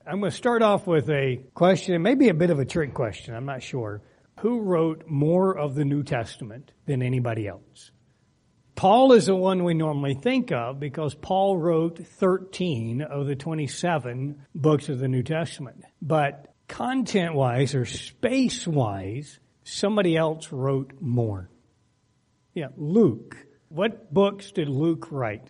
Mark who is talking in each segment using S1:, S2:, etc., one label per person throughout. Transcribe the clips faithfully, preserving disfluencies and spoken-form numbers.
S1: I'm going to start off with a question, it may be a bit of a trick question, I'm not sure. Who wrote more of the New Testament than anybody else? Paul is the one we normally think of because Paul wrote thirteen of the twenty-seven books of the New Testament. But content-wise or space-wise, somebody else wrote more. Yeah, Luke. What books did Luke write?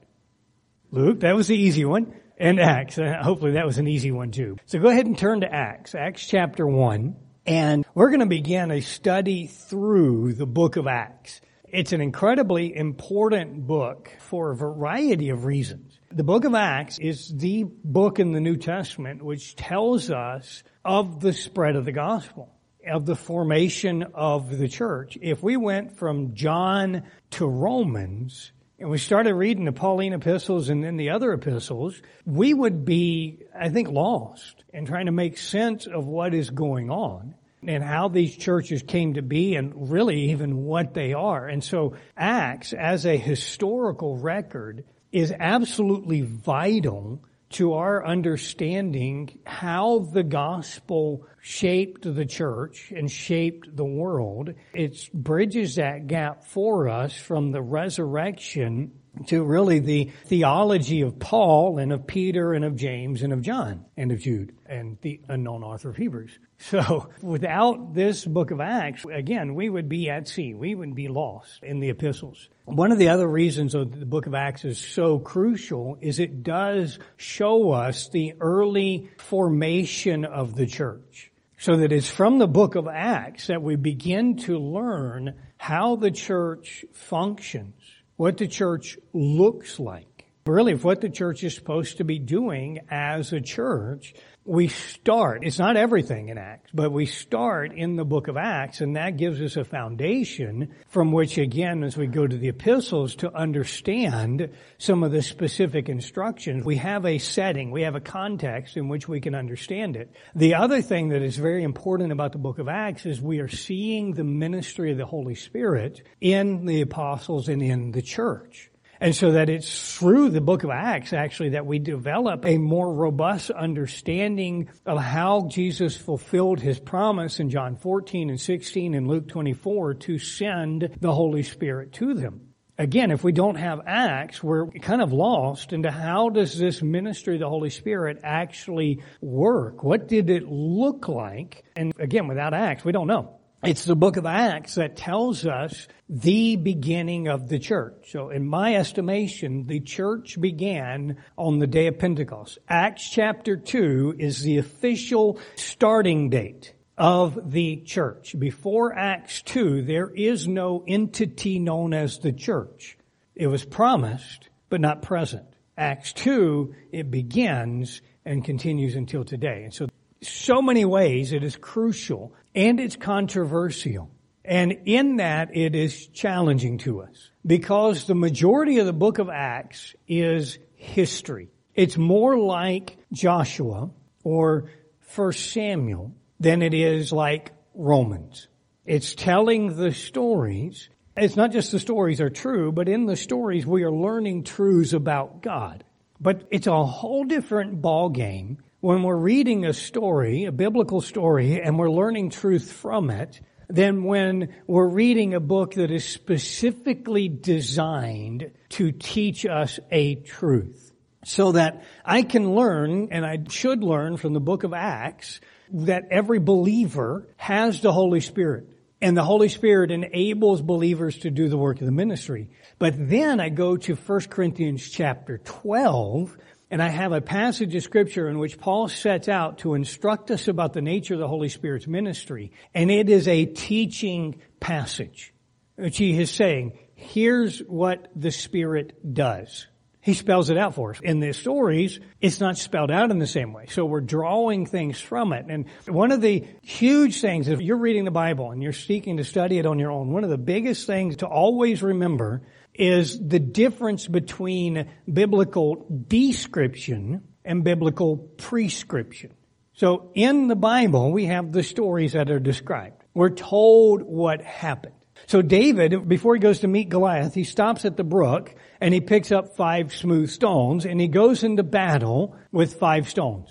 S1: Luke, that was the easy one. And Acts. Hopefully that was an easy one too. So go ahead and turn to Acts, Acts chapter one. And we're going to begin a study through the book of Acts. It's an incredibly important book for a variety of reasons. The book of Acts is the book in the New Testament which tells us of the spread of the gospel, of the formation of the church. If we went from John to Romans, and we started reading the Pauline epistles and then the other epistles, we would be, I think, lost in trying to make sense of what is going on and how these churches came to be and really even what they are. And so Acts, as a historical record, is absolutely vital to our understanding how the gospel shaped the church and shaped the world. It bridges that gap for us from the resurrection to really the theology of Paul and of Peter and of James and of John and of Jude and the unknown author of Hebrews. So without this book of Acts, again, we would be at sea. We would be lost in the epistles. One of the other reasons that the book of Acts is so crucial is it does show us the early formation of the church. So that it's from the book of Acts that we begin to learn how the church functions, what the church looks like. Really, what the church is supposed to be doing as a church. We start, it's not everything in Acts, but we start in the book of Acts, and that gives us a foundation from which, again, as we go to the epistles, to understand some of the specific instructions. We have a setting, we have a context in which we can understand it. The other thing that is very important about the book of Acts is we are seeing the ministry of the Holy Spirit in the apostles and in the church. And so that it's through the book of Acts, actually, that we develop a more robust understanding of how Jesus fulfilled his promise in John fourteen and sixteen and Luke twenty-four to send the Holy Spirit to them. Again, if we don't have Acts, we're kind of lost into how does this ministry of the Holy Spirit actually work? What did it look like? And again, without Acts, we don't know. It's the book of Acts that tells us the beginning of the church. So in my estimation, the church began on the day of Pentecost. Acts chapter two is the official starting date of the church. Before Acts two, there is no entity known as the church. It was promised, but not present. Acts two, it begins and continues until today. And so So many ways it is crucial and it's controversial. And in that it is challenging to us because the majority of the book of Acts is history. It's more like Joshua or First Samuel than it is like Romans. It's telling the stories. It's not just the stories are true, but in the stories we are learning truths about God. But it's a whole different ballgame when we're reading a story, a biblical story, and we're learning truth from it, than when we're reading a book that is specifically designed to teach us a truth. So that I can learn, and I should learn from the book of Acts, that every believer has the Holy Spirit. And the Holy Spirit enables believers to do the work of the ministry. But then I go to First Corinthians chapter twelve, and I have a passage of Scripture in which Paul sets out to instruct us about the nature of the Holy Spirit's ministry. And it is a teaching passage, which he is saying, here's what the Spirit does. He spells it out for us. In the stories, it's not spelled out in the same way. So we're drawing things from it. And one of the huge things, if you're reading the Bible and you're seeking to study it on your own, one of the biggest things to always remember is the difference between biblical description and biblical prescription. So in the Bible, we have the stories that are described. We're told what happened. So David, before he goes to meet Goliath, he stops at the brook and he picks up five smooth stones and he goes into battle with five stones.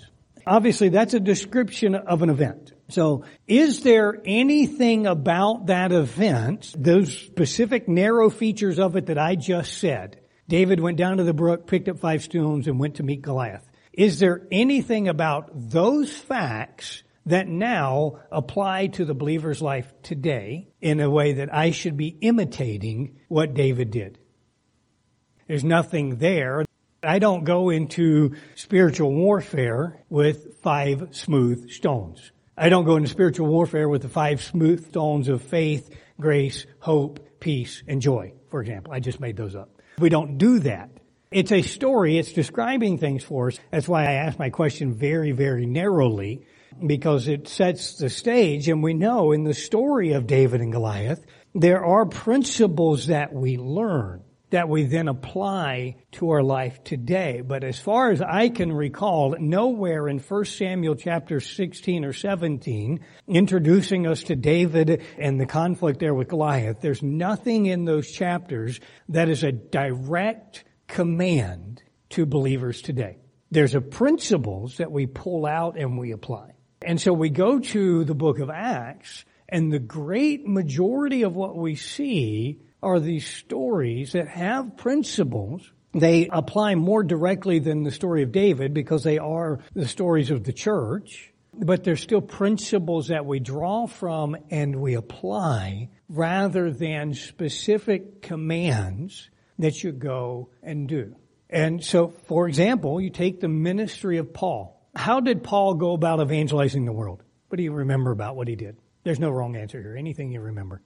S1: Obviously, that's a description of an event. So, is there anything about that event, those specific narrow features of it that I just said? David went down to the brook, picked up five stones, and went to meet Goliath. Is there anything about those facts that now apply to the believer's life today in a way that I should be imitating what David did? There's nothing there. I don't go into spiritual warfare with five smooth stones. I don't go into spiritual warfare with the five smooth stones of faith, grace, hope, peace, and joy, for example. I just made those up. We don't do that. It's a story. It's describing things for us. That's why I asked my question very, very narrowly, because it sets the stage. And we know in the story of David and Goliath, there are principles that we learn that we then apply to our life today. But as far as I can recall, nowhere in First Samuel chapter sixteen or seventeen, introducing us to David and the conflict there with Goliath, there's nothing in those chapters that is a direct command to believers today. There's a principles that we pull out and we apply. And so we go to the book of Acts, and the great majority of what we see are these stories that have principles. They apply more directly than the story of David because they are the stories of the church, but they're still principles that we draw from and we apply rather than specific commands that you go and do. And so, for example, you take the ministry of Paul. How did Paul go about evangelizing the world? What do you remember about what he did? There's no wrong answer here. Anything you remember.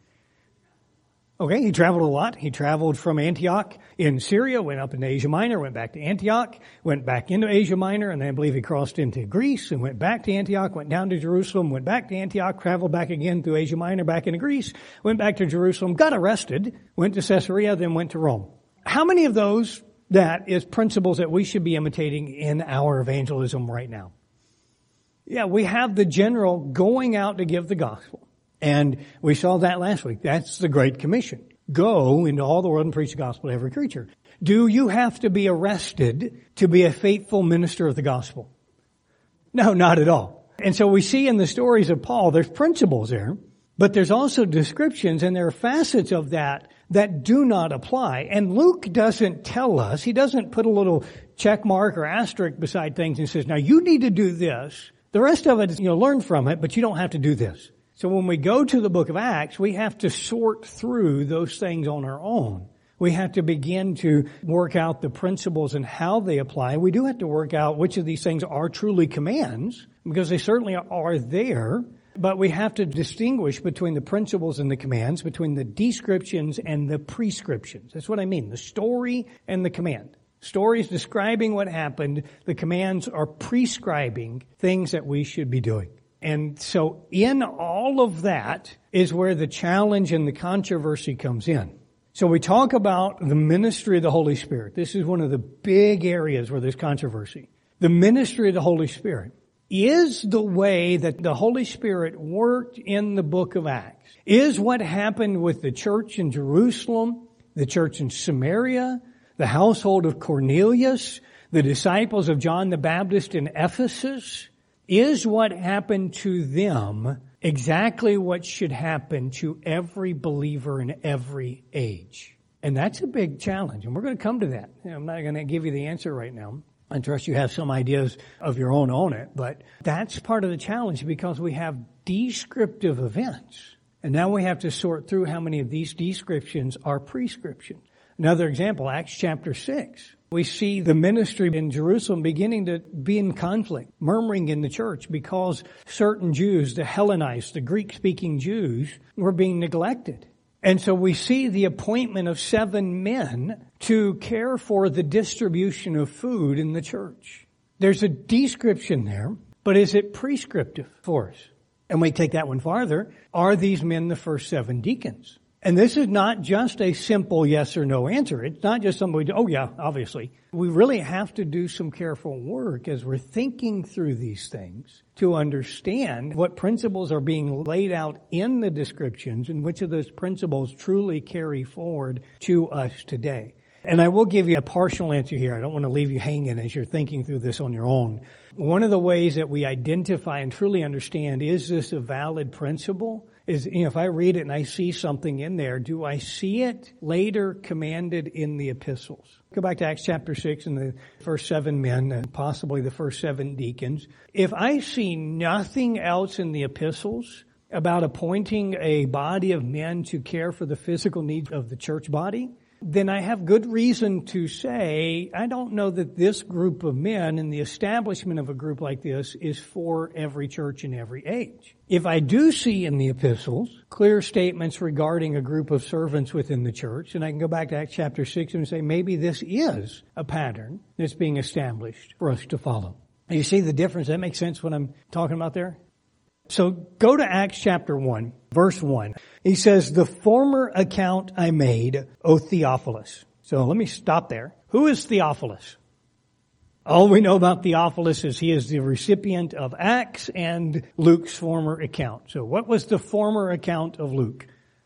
S1: Okay, he traveled a lot. He traveled from Antioch in Syria, went up into Asia Minor, went back to Antioch, went back into Asia Minor, and then I believe he crossed into Greece and went back to Antioch, went down to Jerusalem, went back to Antioch, traveled back again through Asia Minor, back into Greece, went back to Jerusalem, got arrested, went to Caesarea, then went to Rome. How many of those that is principles that we should be imitating in our evangelism right now? Yeah, we have the general going out to give the gospel. And we saw that last week. That's the Great Commission. Go into all the world and preach the gospel to every creature. Do you have to be arrested to be a faithful minister of the gospel? No, not at all. And so we see in the stories of Paul, there's principles there, but there's also descriptions, and there are facets of that that do not apply. And Luke doesn't tell us, he doesn't put a little check mark or asterisk beside things and says, now you need to do this. The rest of it is, you know, learn from it, but you don't have to do this. So when we go to the book of Acts, we have to sort through those things on our own. We have to begin to work out the principles and how they apply. We do have to work out which of these things are truly commands, because they certainly are there. But we have to distinguish between the principles and the commands, between the descriptions and the prescriptions. That's what I mean, the story and the command. Stories describing what happened. The commands are prescribing things that we should be doing. And so in all of that is where the challenge and the controversy comes in. So we talk about the ministry of the Holy Spirit. This is one of the big areas where there's controversy. The ministry of the Holy Spirit is the way that the Holy Spirit worked in the book of Acts. Is what happened with the church in Jerusalem, the church in Samaria, the household of Cornelius, the disciples of John the Baptist in Ephesus. Is what happened to them exactly what should happen to every believer in every age? And that's a big challenge, and we're going to come to that. I'm not going to give you the answer right now. I trust you have some ideas of your own on it, but that's part of the challenge because we have descriptive events. And now we have to sort through how many of these descriptions are prescriptions. Another example, Acts chapter six. We see the ministry in Jerusalem beginning to be in conflict, murmuring in the church because certain Jews, the Hellenites, the Greek-speaking Jews, were being neglected. And so we see the appointment of seven men to care for the distribution of food in the church. There's a description there, but is it prescriptive for us? And we take that one farther. Are these men the first seven deacons? And this is not just a simple yes or no answer. It's not just somebody, oh yeah, obviously. We really have to do some careful work as we're thinking through these things to understand what principles are being laid out in the descriptions and which of those principles truly carry forward to us today. And I will give you a partial answer here. I don't want to leave you hanging as you're thinking through this on your own. One of the ways that we identify and truly understand, is this a valid principle? Is, you know, if I read it and I see something in there, do I see it later commanded in the epistles? Go back to Acts chapter six and the first seven men and possibly the first seven deacons. If I see nothing else in the epistles about appointing a body of men to care for the physical needs of the church body, then I have good reason to say, I don't know that this group of men and the establishment of a group like this is for every church in every age. If I do see in the epistles clear statements regarding a group of servants within the church, and I can go back to Acts chapter six and say, maybe this is a pattern that's being established for us to follow. You see the difference? That makes sense what I'm talking about there? So go to Acts chapter one, verse one. He says, the former account I made, O Theophilus. So let me stop there. Who is Theophilus? All we know about Theophilus is he is the recipient of Acts and Luke's former account. So what was the former account of Luke?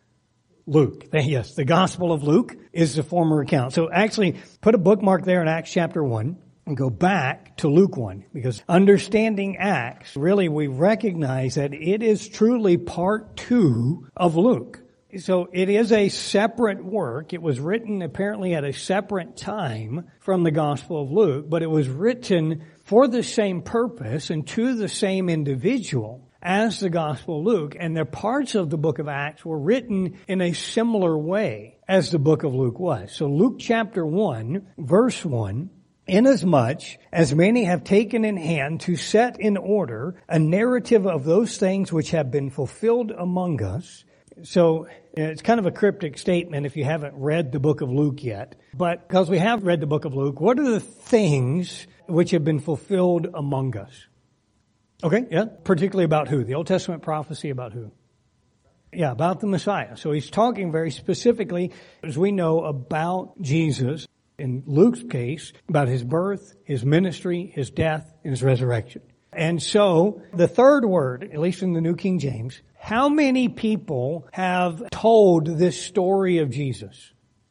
S1: Luke. Yes, the Gospel of Luke is the former account. So actually, put a bookmark there in Acts chapter one. And go back to Luke one, because understanding Acts, really we recognize that it is truly part two of Luke. So it is a separate work. It was written apparently at a separate time from the Gospel of Luke, but it was written for the same purpose and to the same individual as the Gospel of Luke. And the parts of the book of Acts were written in a similar way as the book of Luke was. So Luke chapter one, verse one, inasmuch as many have taken in hand to set in order a narrative of those things which have been fulfilled among us. So it's kind of a cryptic statement if you haven't read the book of Luke yet. But because we have read the book of Luke, what are the things which have been fulfilled among us? Okay, yeah, particularly about who? The Old Testament prophecy about who? Yeah, about the Messiah. So he's talking very specifically, as we know, about Jesus. In Luke's case, about his birth, his ministry, his death, and his resurrection. And so, the third word, at least in the New King James, how many people have told this story of Jesus?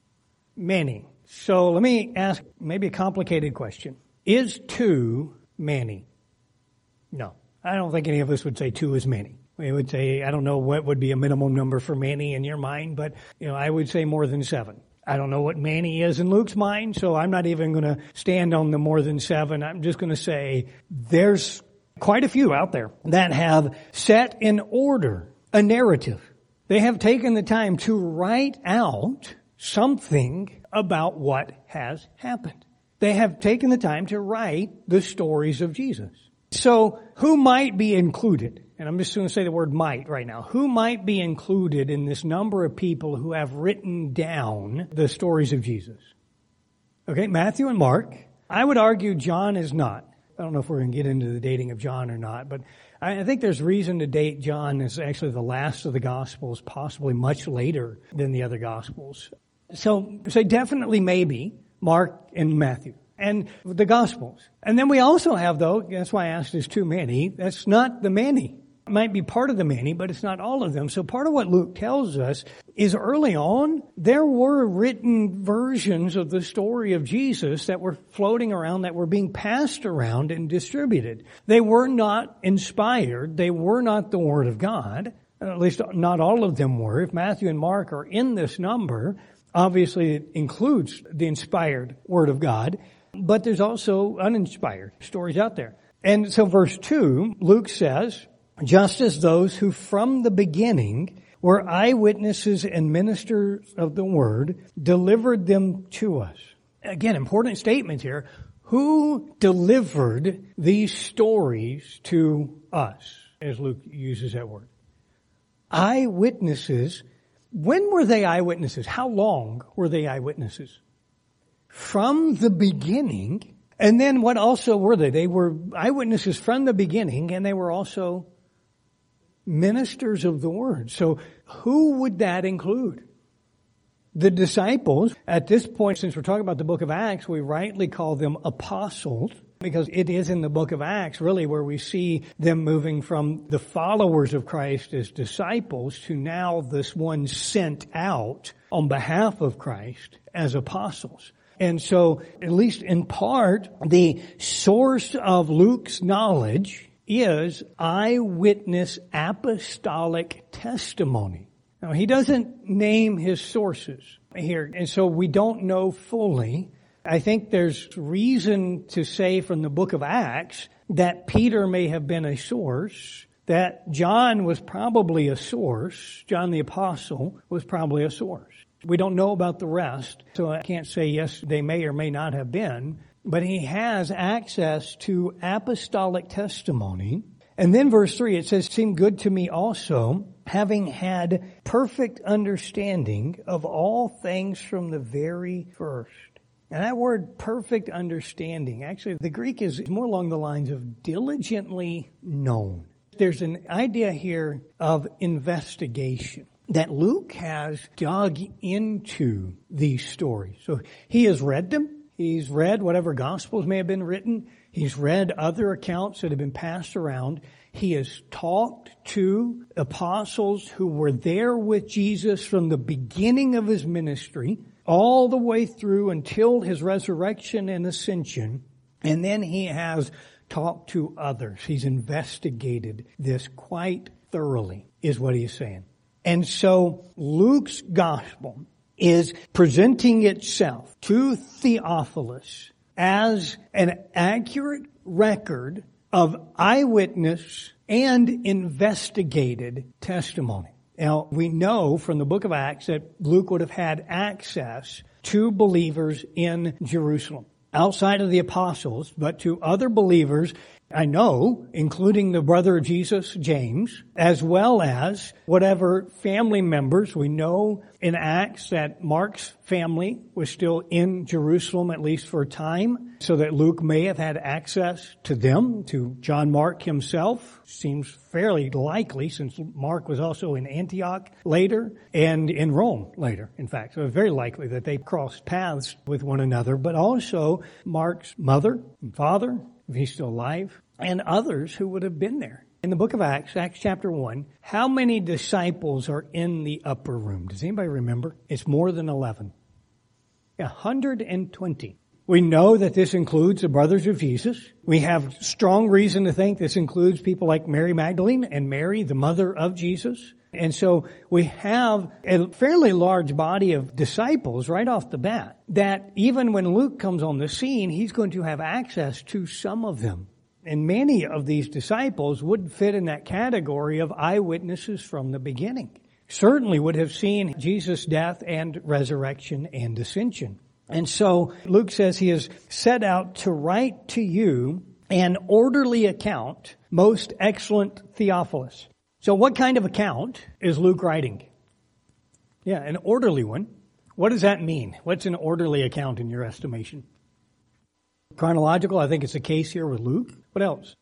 S1: Many. So let me ask maybe a complicated question. Is two many? No. I don't think any of us would say two is many. We would say, I don't know what would be a minimum number for many in your mind, but, you know, I would say more than seven. I don't know what many is in Luke's mind, so I'm not even going to stand on the more than seven. I'm just going to say there's quite a few out there that have set in order a narrative. They have taken the time to write out something about what has happened. They have taken the time to write the stories of Jesus. So who might be included? And I'm just going to say the word might right now. Who might be included in this number of people who have written down the stories of Jesus? Okay, Matthew and Mark. I would argue John is not. I don't know if we're going to get into the dating of John or not, but I think there's reason to date John as actually the last of the Gospels, possibly much later than the other Gospels. So, say definitely maybe Mark and Matthew. And the Gospels. And then we also have, though, that's why I asked, is too many. That's not the many. It might be part of the many, but it's not all of them. So part of what Luke tells us is early on, there were written versions of the story of Jesus that were floating around, that were being passed around and distributed. They were not inspired. They were not the Word of God. At least not all of them were. If Matthew and Mark are in this number, obviously it includes the inspired Word of God. But there's also uninspired stories out there. And so verse two, Luke says, just as those who from the beginning were eyewitnesses and ministers of the word delivered them to us. Again, important statement here. Who delivered these stories to us, as Luke uses that word? Eyewitnesses. When were they eyewitnesses? How long were they eyewitnesses? From the beginning. And then what also were they? They were eyewitnesses from the beginning, and they were also ministers of the word. So who would that include? The disciples. At this point, since we're talking about the book of Acts, we rightly call them apostles. because it is in the book of Acts really where we see them moving from the followers of Christ as disciples to now this one sent out on behalf of Christ as apostles. And so, at least in part, the source of Luke's knowledge is eyewitness apostolic testimony. Now, he doesn't name his sources here, and so we don't know fully. I think there's reason to say from the book of Acts that Peter may have been a source, that John was probably a source, John the Apostle was probably a source. We don't know about the rest, so I can't say yes, they may or may not have been, but he has access to apostolic testimony. And then verse three, it says, "Seemed good to me also, having had perfect understanding of all things from the very first." And that word perfect understanding, actually the Greek is more along the lines of diligently known. There's an idea here of investigation, that Luke has dug into these stories. So he has read them. He's read whatever Gospels may have been written. He's read other accounts that have been passed around. He has talked to apostles who were there with Jesus from the beginning of his ministry all the way through until his resurrection and ascension. And then he has talked to others. He's investigated this quite thoroughly, is what he's saying. And so Luke's gospel is presenting itself to Theophilus as an accurate record of eyewitness and investigated testimony. Now, we know from the book of Acts that Luke would have had access to believers in Jerusalem, outside of the apostles, but to other believers, I know, including the brother of Jesus, James, as well as whatever family members. We know in Acts that Mark's family was still in Jerusalem, at least for a time, so that Luke may have had access to them, to John Mark himself. Seems fairly likely, since Mark was also in Antioch later and in Rome later, in fact. So it's very likely that they crossed paths with one another, but also Mark's mother and father, if he's still alive, and others who would have been there. In the book of Acts, Acts chapter one, how many disciples are in the upper room? Does anybody remember? It's more than eleven. one hundred twenty. We know that this includes the brothers of Jesus. We have strong reason to think this includes people like Mary Magdalene and Mary, the mother of Jesus. And so we have a fairly large body of disciples right off the bat that even when Luke comes on the scene, he's going to have access to some of them. And many of these disciples would fit in that category of eyewitnesses from the beginning. Certainly would have seen Jesus' death and resurrection and ascension. And so Luke says he has set out to write to you an orderly account, most excellent Theophilus. So what kind of account is Luke writing? Yeah, an orderly one. What does that mean? What's an orderly account in your estimation? Chronological, I think it's the case here with Luke. What else?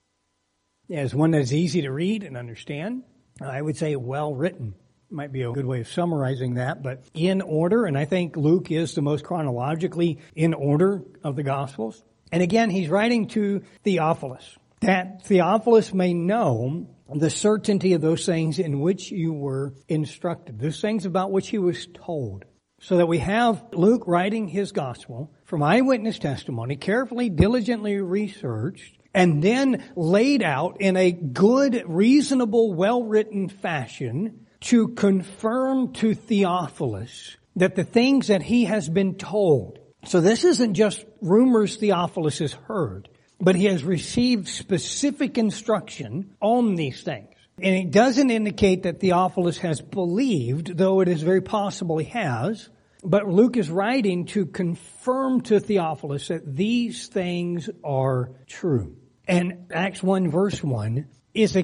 S1: Yeah, it's one that's easy to read and understand. I would say well written. Might be a good way of summarizing that, but in order, and I think Luke is the most chronologically in order of the Gospels. And again, he's writing to Theophilus, that Theophilus may know the certainty of those things in which you were instructed, those things about which he was told. So that we have Luke writing his gospel from eyewitness testimony, carefully, diligently researched, and then laid out in a good, reasonable, well-written fashion to confirm to Theophilus that the things that he has been told. So this isn't just rumors Theophilus has heard, but he has received specific instruction on these things. And it doesn't indicate that Theophilus has believed, though it is very possible he has. But Luke is writing to confirm to Theophilus that these things are true. And Acts one verse one is a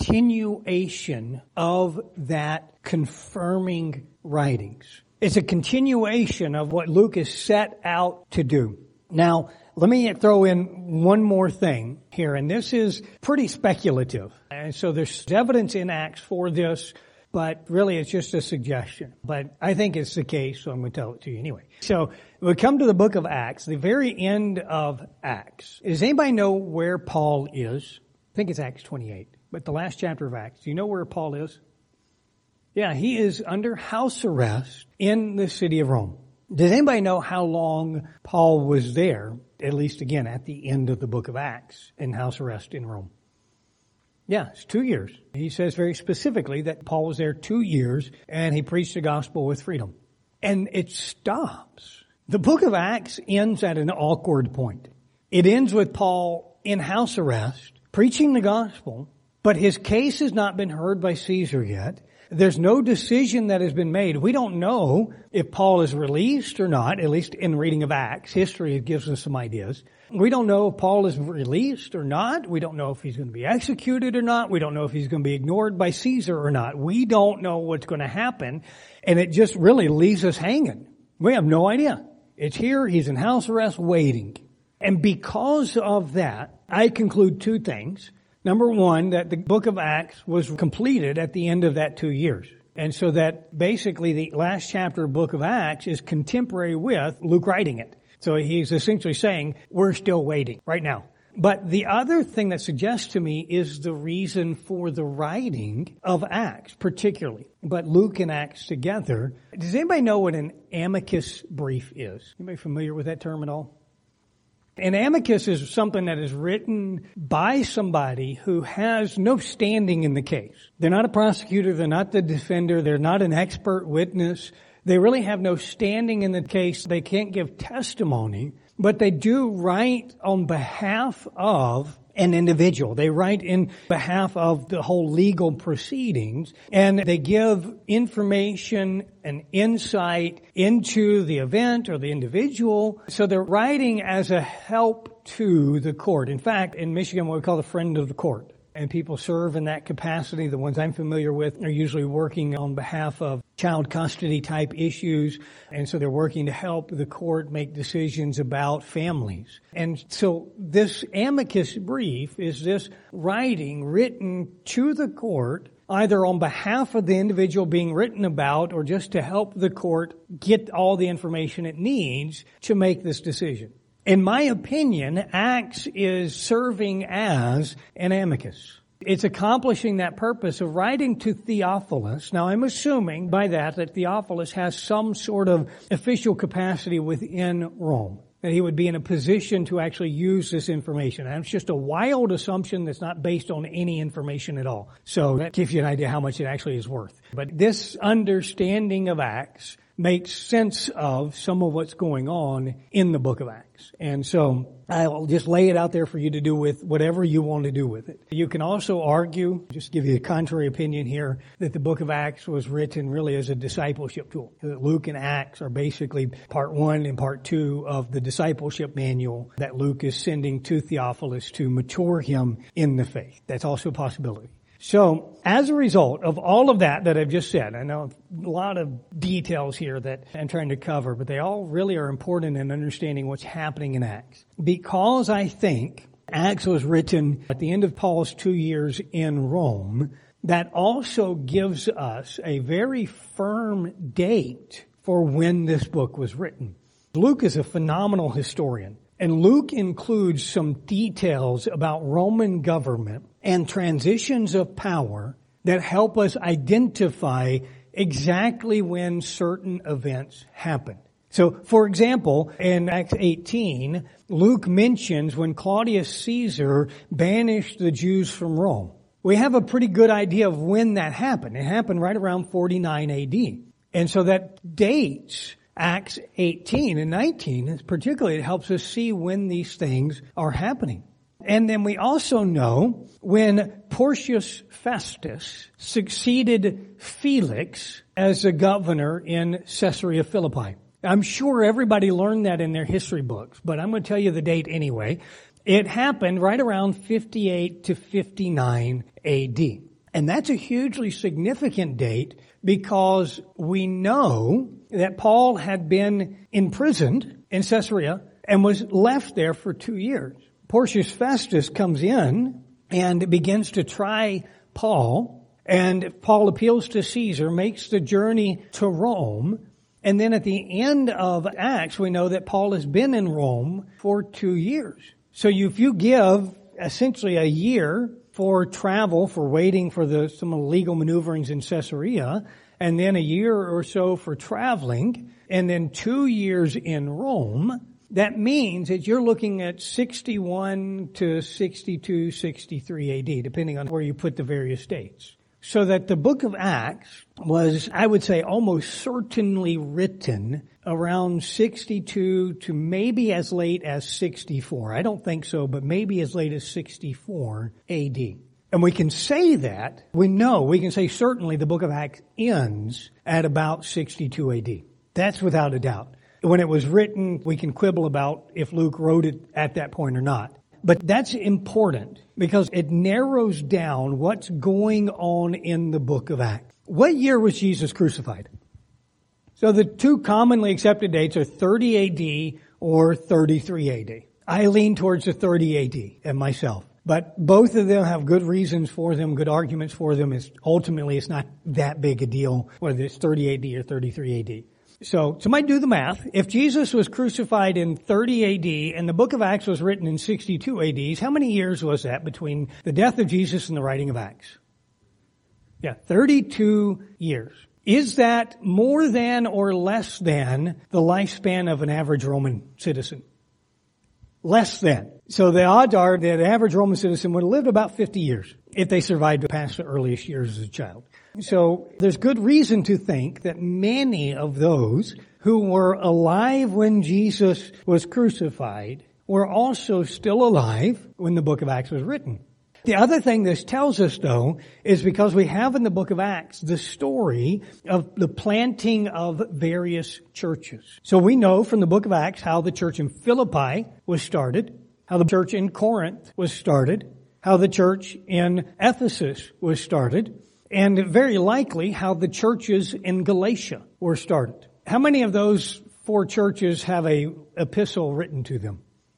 S1: continuation of that confirming writings. It's a continuation of what Luke is set out to do. Now, let me throw in one more thing here, and this is pretty speculative. And so there's evidence in Acts for this, but really it's just a suggestion. But I think it's the case, so I'm going to tell it to you anyway. So we come to the book of Acts, the very end of Acts. Does anybody know where Paul is? I think it's Acts twenty-eight, but the last chapter of Acts. Do you know where Paul is? Yeah, he is under house arrest in the city of Rome. Does anybody know how long Paul was there, at least again at the end of the book of Acts, in house arrest in Rome? Yeah, it's two years. He says very specifically that Paul was there two years and he preached the gospel with freedom. And it stops. The book of Acts ends at an awkward point. It ends with Paul in house arrest, preaching the gospel, but his case has not been heard by Caesar yet. There's no decision that has been made. We don't know if Paul is released or not, at least in reading of Acts. History gives us some ideas. We don't know if Paul is released or not. We don't know if he's going to be executed or not. We don't know if he's going to be ignored by Caesar or not. We don't know what's going to happen. And it just really leaves us hanging. We have no idea. It's here. He's in house arrest waiting. And because of that, I conclude two things. Number one, that the book of Acts was completed at the end of that two years. And so that basically the last chapter of the book of Acts is contemporary with Luke writing it. So he's essentially saying, we're still waiting right now. But the other thing that suggests to me is the reason for the writing of Acts, particularly. But Luke and Acts together. Does anybody know what an amicus brief is? Anybody familiar with that term at all? An amicus is something that is written by somebody who has no standing in the case. They're not a prosecutor, they're not the defender, they're not an expert witness. They really have no standing in the case. They can't give testimony, but they do write on behalf of an individual. They write in behalf of the whole legal proceedings, and they give information and insight into the event or the individual. So they're writing as a help to the court. In fact, in Michigan, what we call the friend of the court. And people serve in that capacity. The ones I'm familiar with are usually working on behalf of child custody type issues. And so they're working to help the court make decisions about families. And so this amicus brief is this writing written to the court, either on behalf of the individual being written about or just to help the court get all the information it needs to make this decision. In my opinion, Acts is serving as an amicus. It's accomplishing that purpose of writing to Theophilus. Now, I'm assuming by that that Theophilus has some sort of official capacity within Rome, that he would be in a position to actually use this information. And it's just a wild assumption that's not based on any information at all. So that gives you an idea how much it actually is worth. But this understanding of Acts makes sense of some of what's going on in the book of Acts. And so I'll just lay it out there for you to do with whatever you want to do with it. You can also argue, just give you a contrary opinion here, that the book of Acts was written really as a discipleship tool. That Luke and Acts are basically part one and part two of the discipleship manual that Luke is sending to Theophilus to mature him in the faith. That's also a possibility. So, as a result of all of that that I've just said, I know a lot of details here that I'm trying to cover, but they all really are important in understanding what's happening in Acts. Because I think Acts was written at the end of Paul's two years in Rome, that also gives us a very firm date for when this book was written. Luke is a phenomenal historian. And Luke includes some details about Roman government and transitions of power that help us identify exactly when certain events happened. So, for example, in Acts eighteen, Luke mentions when Claudius Caesar banished the Jews from Rome. We have a pretty good idea of when that happened. It happened right around forty-nine A D. And so that dates Acts eighteen and nineteen, particularly, it helps us see when these things are happening. And then we also know when Porcius Festus succeeded Felix as the governor in Caesarea Philippi. I'm sure everybody learned that in their history books, but I'm going to tell you the date anyway. It happened right around fifty-eight to fifty-nine A D. And that's a hugely significant date because we know that Paul had been imprisoned in Caesarea and was left there for two years. Porcius Festus comes in and begins to try Paul. And Paul appeals to Caesar, makes the journey to Rome. And then at the end of Acts, we know that Paul has been in Rome for two years. So if you give essentially a year for travel, for waiting for the some legal maneuverings in Caesarea, and then a year or so for traveling, and then two years in Rome, that means that you're looking at sixty-one to sixty-two, sixty-three A D, depending on where you put the various dates. So that the book of Acts was, I would say, almost certainly written around sixty-two to maybe as late as sixty-four. I don't think so, but maybe as late as sixty-four A D. And we can say that, we know, we can say certainly the book of Acts ends at about sixty-two A D. That's without a doubt. When it was written, we can quibble about if Luke wrote it at that point or not. But that's important because it narrows down what's going on in the book of Acts. What year was Jesus crucified? So the two commonly accepted dates are thirty A D or thirty-three A D. I lean towards the thirty A D and myself. But both of them have good reasons for them, good arguments for them. It's, ultimately, it's not that big a deal whether it's thirty A D or thirty-three A D. So, somebody do the math. If Jesus was crucified in thirty A D and the book of Acts was written in sixty-two A D, how many years was that between the death of Jesus and the writing of Acts? Yeah, thirty-two years. Is that more than or less than the lifespan of an average Roman citizen? Less than. So the odds are that an average Roman citizen would have lived about fifty years if they survived past the earliest years as a child. So there's good reason to think that many of those who were alive when Jesus was crucified were also still alive when the book of Acts was written. The other thing this tells us, though, is because we have in the book of Acts the story of the planting of various churches. So we know from the book of Acts how the church in Philippi was started, how the church in Corinth was started, how the church in Ephesus was started, and very likely how the churches in Galatia were started. How many of those four churches have a epistle written to them?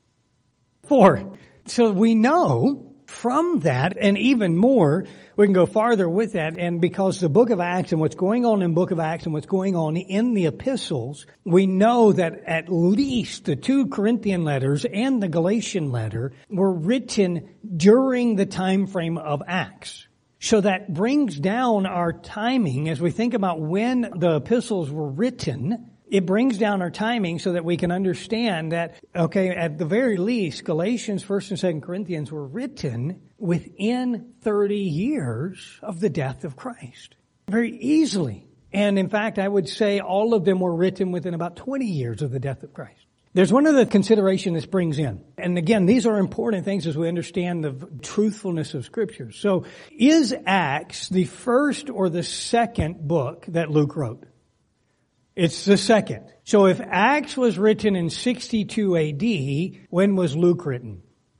S1: Four. So we know from that, and even more, we can go farther with that, and because the book of Acts and what's going on in the book of Acts and what's going on in the epistles, we know that at least the two Corinthian letters and the Galatian letter were written during the time frame of Acts. So that brings down our timing as we think about when the epistles were written. It brings down our timing so that we can understand that, okay, at the very least, Galatians, First and Second Corinthians were written within thirty years of the death of Christ. Very easily. And in fact, I would say all of them were written within about twenty years of the death of Christ. There's one other consideration this brings in. And again, these are important things as we understand the truthfulness of Scripture. So, is Acts the first or the second book that Luke wrote? It's the second. So if Acts was written in sixty-two A D, when was Luke written?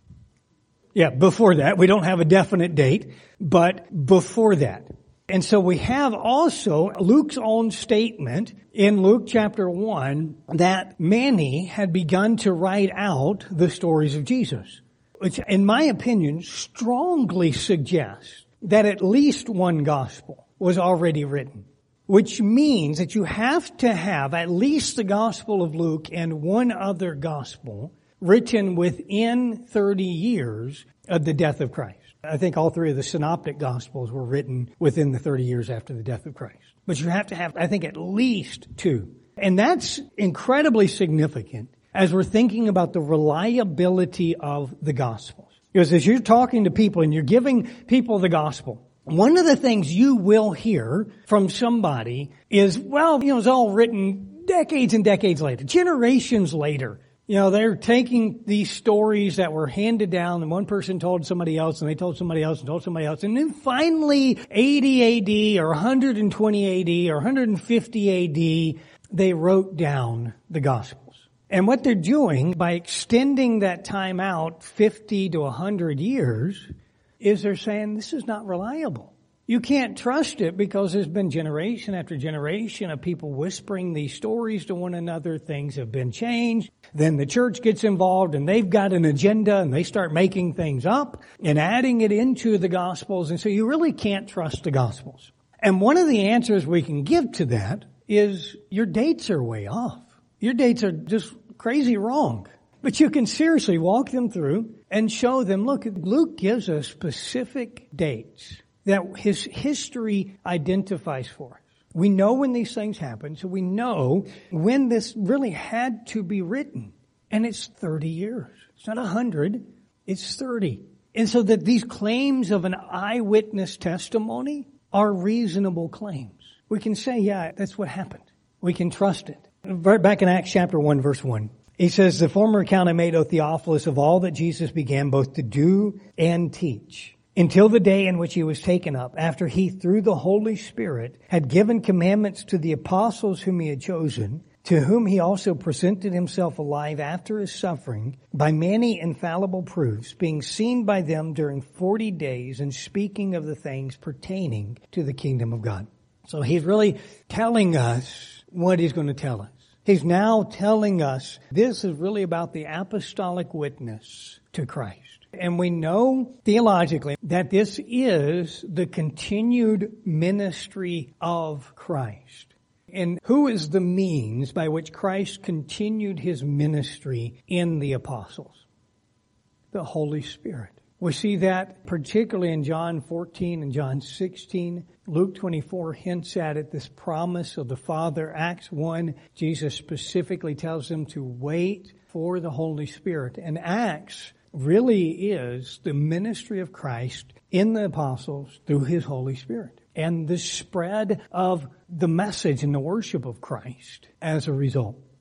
S1: Yeah, before that. We don't have a definite date, but before that. And so we have also Luke's own statement in Luke chapter one that many had begun to write out the stories of Jesus, which in my opinion strongly suggests that at least one gospel was already written, which means that you have to have at least the Gospel of Luke and one other gospel written within thirty years of the death of Christ. I think all three of the synoptic gospels were written within the thirty years after the death of Christ. But you have to have, I think, at least two. And that's incredibly significant as we're thinking about the reliability of the gospels. Because as you're talking to people and you're giving people the gospel, one of the things you will hear from somebody is, well, you know, it's all written decades and decades later, generations later. You know, they're taking these stories that were handed down and one person told somebody else and they told somebody else and told somebody else. And then finally eighty A D or one hundred twenty A D or one hundred fifty A D, they wrote down the Gospels. And what they're doing by extending that time out fifty to one hundred years is they're saying this is not reliable. You can't trust it because there's been generation after generation of people whispering these stories to one another. Things have been changed. Then the church gets involved and they've got an agenda and they start making things up and adding it into the Gospels. And so you really can't trust the Gospels. And one of the answers we can give to that is your dates are way off. Your dates are just crazy wrong. But you can seriously walk them through and show them, look, Luke gives us specific dates that his history identifies for us. We know when these things happen, so we know when this really had to be written. And it's thirty years. It's not one hundred, it's thirty. And so that these claims of an eyewitness testimony are reasonable claims. We can say, yeah, that's what happened. We can trust it. Back in Acts chapter one, verse one. He says, the former account I made, O Theophilus, of all that Jesus began both to do and teach, until the day in which he was taken up, after he, through the Holy Spirit, had given commandments to the apostles whom he had chosen, to whom he also presented himself alive after his suffering, by many infallible proofs, being seen by them during forty days, and speaking of the things pertaining to the kingdom of God. So he's really telling us what he's going to tell us. He's now telling us this is really about the apostolic witness to Christ. And we know theologically that this is the continued ministry of Christ. And who is the means by which Christ continued his ministry in the apostles? The Holy Spirit. We see that particularly in John fourteen and John sixteen. Luke twenty-four hints at it, this promise of the Father. Acts one, Jesus specifically tells them to wait for the Holy Spirit. And Acts really is the ministry of Christ in the apostles through his Holy Spirit. And the spread of the message and the worship of Christ as a result.